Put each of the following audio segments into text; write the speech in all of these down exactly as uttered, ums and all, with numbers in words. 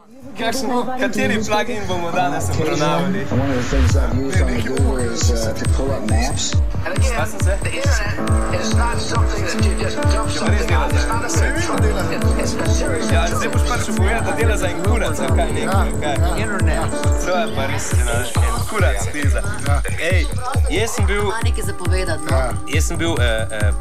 Kakšen, kateri plugin bomo danes obravnavali? One of the things I've used on the Google is uh, to pull up maps. And again, the internet is not something that you just dump something on. It's not a central. It's a series Ja, of zdaj boš pač povedal, da dela za en kurac, ali kaj nekaj, kaj? internet. To je pa res ena, en kurac teza. Ej, jaz sem bil, Ima nekaj zapovedati, no? jaz sem bil, eh, eh,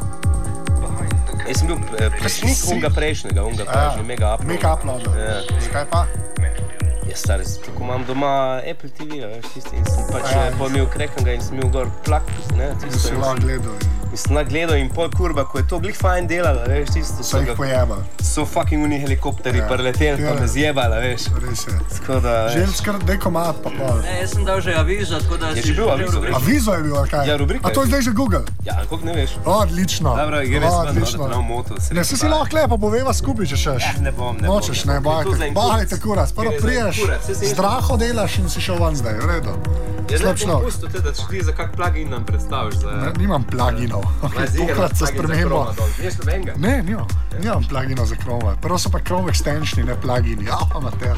jaz sem bil eh, pesnik unga prejšnjega, unga prejšnjega, mega upload. Mega upload. Ja. Zakaj pa? Jaz stari, tako imam doma Apple T V, veš, tisti, in sem pač ja, pol imel krekenga in sem imel gor plak, ne, Da tisto. si lahko gledal. In sem nagledal in pol kurba, ko je to glih fajn delala, veš, tisto So so jih ga, pojebali. so fucking uni helikopteri Ja. preleteli, pa Ja. me zjebala, veš. Res je. Tako da, veš. Želj skrat, daj komad pa pol. Ne, jaz sem dal že avizo, tako da Je si že bil avizo, rubriko. veš? Avizo je bil, ali kaj? Ja, rubrika A to je je zdaj že Google? Ja, koliko ne veš. Odlično. Dobro, gre res ven, Odlično. da te ne bom motil. Ne, si si lahko lepo poveva skupaj, če šeš. Ne bom, ne bom. Nočeš, ne, bom. Je to za bajte. en Bajte, kurac. kurac. Prvo Gre za en priješ, kurac. Saj se jaz- zdraho delaš in si šel ven zdaj, v redu. Jaz Slab ne bom človek. pustil te, da ti za kak plugin nam predstaviš. Za... Ne, nimam pluginov. Ma, ziher, Tokrat se plugin za spremembo. Chroma dol. Nimaš nobenega? Ne, nimam. Nimam pluginov za Chrome. Prvo so pa Chrome extensioni, ne plugini. Ja, amater.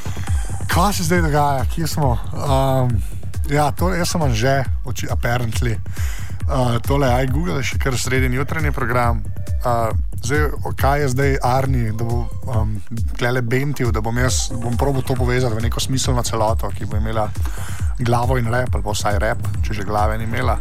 Kaj se zdaj dogaja? Kje smo? Um, ja, to, jaz sem že, oči, apparently. Uh, tole je iGoogle, še kar sredin jutranji program. Uh, zdaj, kaj je zdaj Arni, da bo um, klele bentil, da bom jaz, bom probal to povezati v neko smiselno celoto, ki bo imela glavo in rep, ali pa vsaj rep, če že glave ni imela.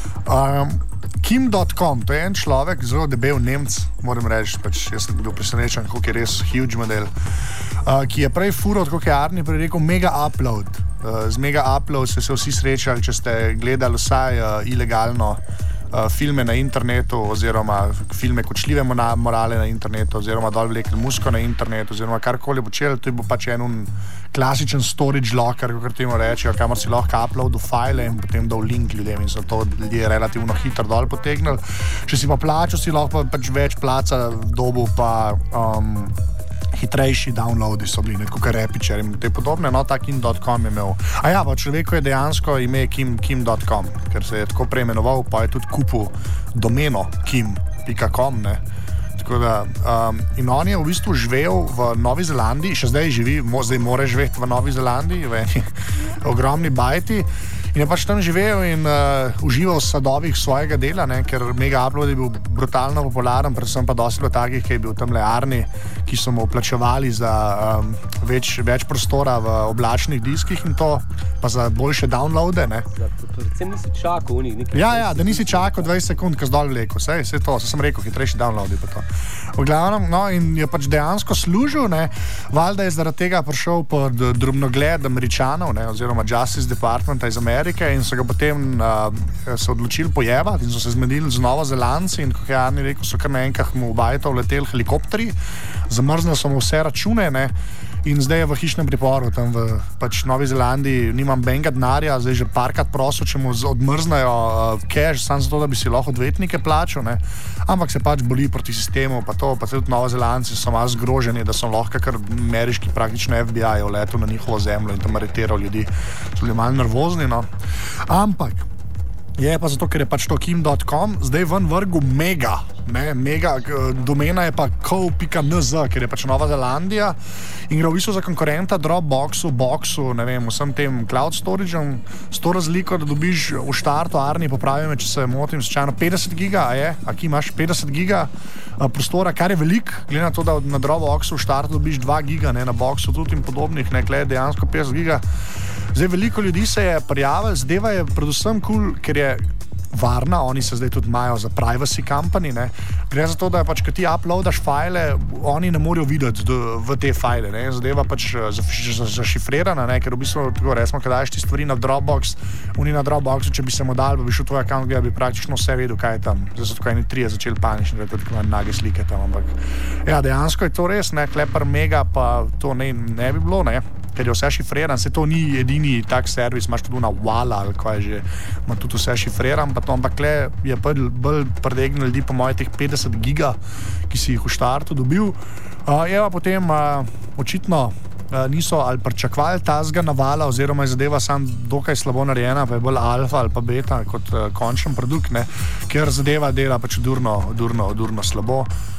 Um, Kim dot com, to je en človek, zelo debel Nemc, moram reči, pač jaz sem bil presenečen, koliko je res huge model, uh, ki je prej fural, kot je Arni prej rekel, mega upload. Uh, z mega upload ste se vsi srečali, če ste gledali vsaj uh, ilegalno uh, filme na internetu, oziroma filme kočljive mona- morale na internetu, oziroma dol vlekli musko na internetu, oziroma karkoli počeli, to je bil pač en un klasičen storage locker, kot temu rečejo, kamor si lahko uploadil file in potem dal link ljudem in so to ljudje relativno hitro dol potegnili. Če si pa plačal, si lahko pač več placa dobil, pa um, hitrejši downloadi so bili, kot Repičer in te podobne, no, ta Kim dot com je imel. A ja, pa človeku je dejansko ime Kim, Kim dot com, ker se je tako preimenoval, pa je tudi kupil domeno kim pika com, ne. Tako da, um, in on je v bistvu živel v Novi Zelandiji, še zdaj živi, mo, zdaj mora živeti v Novi Zelandiji, v eni ogromni bajti. In je pač tam živel in uh, užival v sadovih svojega dela, ne, ker mega upload je bil brutalno popularen, predvsem pa dosti bilo takih, ki je bil tam le Arni, ki so mu plačevali za um, več, več prostora v oblačnih diskih in to, pa za boljše downloade, ne. Predvsem nisi čakal v njih nekaj. Ja, ja, da nisi čakal dvajset sekund, ko si dol vlekel, vse, vse to, vse sem rekel, hitrejši downloadi pa to. V glavnem, no, in je pač dejansko služil, ne, valjda je zaradi tega prišel pod drobnogled Američanov, ne, oziroma Justice Departmenta iz Amerike, in so ga potem uh, se odločili pojebati in so se zmenili z Novozelandci in kot je Arni rekel, so kar naenkrat mu v bajto leteli helikopteri, zamrznili so mu vse račune, ne, in zdaj je v hišnem priporu tam v pač Novi Zelandiji, nimam benga denarja, zdaj že parkrat prosil, če mu z- odmrznajo uh, cash, samo zato, da bi si lahko odvetnike plačal, ne, ampak se pač boli proti sistemu, pa to, pa tudi Novozelandci so malo zgroženi, da so lahko kar ameriški praktično F B I letel na njihovo zemljo in tam aretiral ljudi, so bili malo nervozni, no. Ampak je pa zato, ker je pač to Kim dot com zdaj ven vrgu mega, ne, mega, k- domena je pa co pika nz, ker je pač Nova Zelandija in gre v bistvu za konkurenta Dropboxu, Boxu, ne vem, vsem tem cloud storageom, s to razliko, da dobiš v štartu, Arni, popravi me, če se motim, slučajno petdeset giga, a je, a ki imaš petdeset giga a, prostora, kar je velik, glede na to, da na Dropboxu v štartu dobiš dva giga, ne, na Boxu tudi in podobnih, ne, kle je dejansko petdeset giga. Zdaj, veliko ljudi se je prijavilo, zdaj je predvsem kul, cool, ker je varna, oni se zdaj tudi imajo za privacy company, ne. Gre za to, da pač, ko ti uploadaš file, oni ne morejo videti do, v te file, ne. Zadeva pač zašifrirana, ne, ker v bistvu, tako resmo, kad daš ti stvari na Dropbox, oni na Dropboxu, če bi se mu dal, bi šel tvoj account, bi praktično vse vedel, kaj je tam. Zdaj so tako eni trije začeli panični, da je tudi nage slike tam, ampak ja, dejansko je to res, ne, Klepar Mega pa to ne, ne bi bilo, ne. Ker je vse šifriran, se to ni edini tak servis, imaš tudi na Walla ali kaj že, ima tudi vse šifriran, pa to, ampak le je bolj, bolj predegnil ljudi po moje teh petdeset giga, ki si jih v štartu dobil. Uh, je pa potem uh, očitno uh, niso ali pričakovali tazga navala, oziroma je zadeva sam dokaj slabo narejena, pa je bolj alfa ali pa beta kot uh, končen produkt, ne, ker zadeva dela pač durno, durno, durno slabo.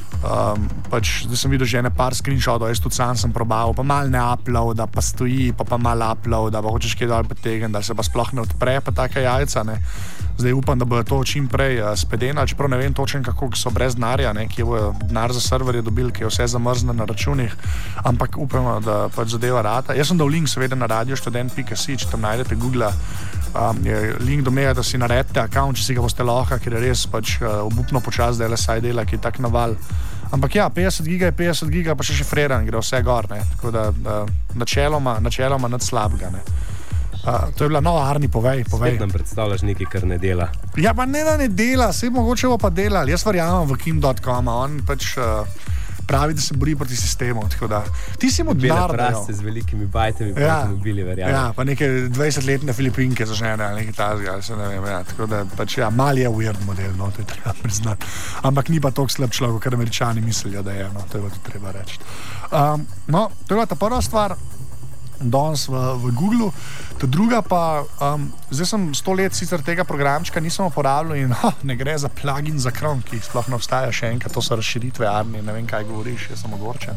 Um, pač, zdaj sem videl že ene par screenshotov, jaz tudi sam sem probal, pa mal ne uploada, pa stoji, pa pa mal uploada, pa hočeš kaj dol potegniti, da se pa sploh ne odpre, pa taka jajca, ne. Zdaj upam, da bodo to čim prej uh, spedeno, čeprav ne vem točno, kako so brez denarja, ne, kje bojo denar za serverje dobili, ki je vse zamrzne na računih, ampak upamo, da pač zadeva rata. Jaz sem dal link seveda na radioštudent pika si, če tam najdete Google, um, je link do meja, da si naredite account, če si ga boste lahko, ker je res pač uh, obupno počas, da je saj dela, ki je tak naval. Ampak ja, petdeset giga je petdeset giga, pa še šifriran, gre vse gor, ne. Tako da uh, načeloma, načeloma nad slabega, ne. Uh, to je bila nova Arni, povej, povej. Spet nam predstavljaš nekaj, kar ne dela. Ja, pa ne, da ne dela, sej mogoče bo pa delal. Jaz verjamem v kim dot com, on pač uh, pravi, da se bori proti sistemu, tako da. Ti si mu denar dajal. Bele praste z velikimi bajtami, pa ja, avtomobili, verjamem. Ja, pa neke dvajsetletne Filipinke zažene, ali nekaj tazga, ali se ne vem, ja. Tako da pač ja, mal je weird model, no, to je treba priznati. Ampak ni pa toliko slab človek, kar Američani mislijo, da je, no, to je pa tudi treba reči. Um, no, to je bila ta prva stvar, danes v, v Googlu. Ta druga pa, um, zdaj sem sto let sicer tega programčka nisem uporabljal in ha, ne gre za plugin za Chrome, ki sploh ne obstaja še enkrat, to so razširitve Arni, ne vem kaj govoriš, jaz sem ogorčen.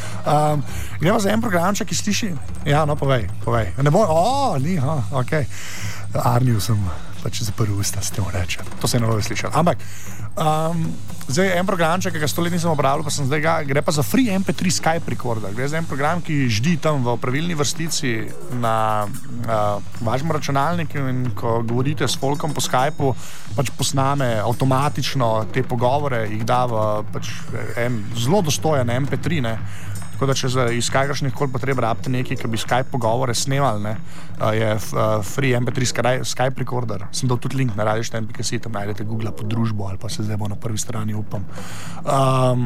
Um, gre pa za en programček, ki sliši, ja, no, povej, povej. Ne boj, o, ni, ha, okej. Okay. Arniju sem pač zaprl usta, s tem rečem. To se je novo slišal. Ampak, um, zdaj en programček, ki ga sto let nisem uporabljal, pa sem zdaj ga, gre pa za free em pe tri Skype recorder. Gre za en program, ki ždi tam v pravilni vrstici na uh, vašem računalniku in ko govorite s folkom po Skypeu, pač posname avtomatično te pogovore, jih da v pač en zelo dostojen em pe tri, ne. Tako da, če iz kakršnih koli potreb rabite nekaj, ki bi Skype pogovore snemali, ne, je free em pe tri Skype recorder. Sem dal tudi link na radioštudent pika si, tam najdete Google pod družbo ali pa se zdaj bo na prvi strani, upam. Um,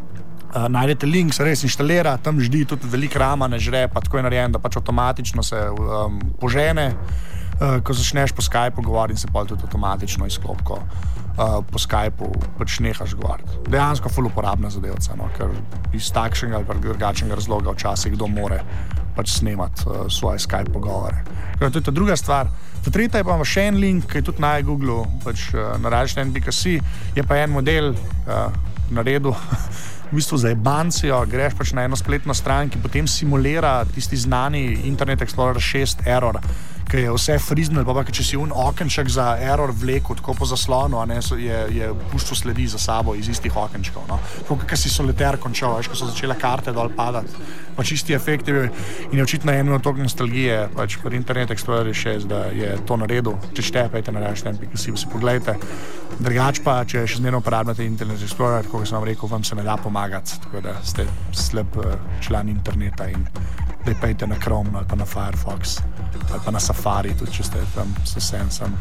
uh, najdete link, se res inštalira, tam ždi tudi velik rama, ne žre, pa tako je narejen, da pač avtomatično se um, požene, uh, ko začneš po Skypeu govoriti in se pa tudi avtomatično izklopko. Uh, po Skypeu pač nehaš govoriti. Dejansko ful uporabna zadevca, no, ker iz takšnega ali drugačnega razloga včasih kdo more pač snemati uh, svoje Skype pogovore. To je ta druga stvar. Ta tretja je pa še en link, ki je tudi na Google, pač uh, na radioštudent pika si, je pa en model uh, naredil v bistvu za jebancijo, greš pač na eno spletno stran, ki potem simulira tisti znani Internet Explorer šest error, ki je vse friznil, pa pa če si un okenček za error vlekel tako po zaslonu, a ne, je, je puščal sledi za sabo iz istih okenčkov, no. Tako, kakor si solitaire končal, veš, ko so začele karte dol padati, pač isti efekt je bil in je očitno eno toliko nostalgije, pač pri Internet Explorer šest, da je to naredil. Če štepajte na radioštudent pika si, si pogledajte. Drugač pa, če še zmerno uporabljate Internet Explorer, tako kot sem vam rekel, vam se ne da pomagati, tako da ste slab član interneta in da pejte na Chrome ali pa na Firefox ali pa na Safari, tudi če ste tam sesen, sem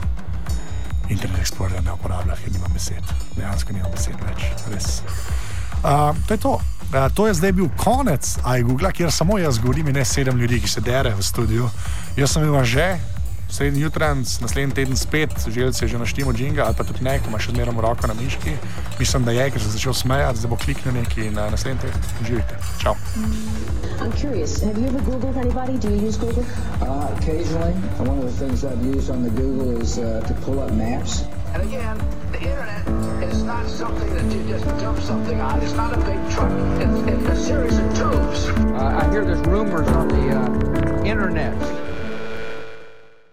Internet Explorer ne uporabljal, ker nimam besed. Dejansko nimam besed več, res. Uh, to je to. Uh, to je zdaj bil konec iGoogle, kjer samo jaz govorim in ne sedem ljudi, ki se dere v studiu. Jaz sem imel že srednji jutranc, naslednji teden spet, želci je že naštimo džinga, ali pa tudi ne, ko ima še zmerom roko na miški. Mislim, da je, ker se začel smejati, zdaj bo kliknil neki na naslednji teden. Živite. Čau. I'm curious, have you ever Googled anybody? Do you use Google? Uh, occasionally. One of the things I've used on the Google is uh, to pull up maps. And again, the internet is not something that you just dump something on. It's not a big truck. It's, it's a series of tubes. Uh, I hear there's rumors on the uh, internet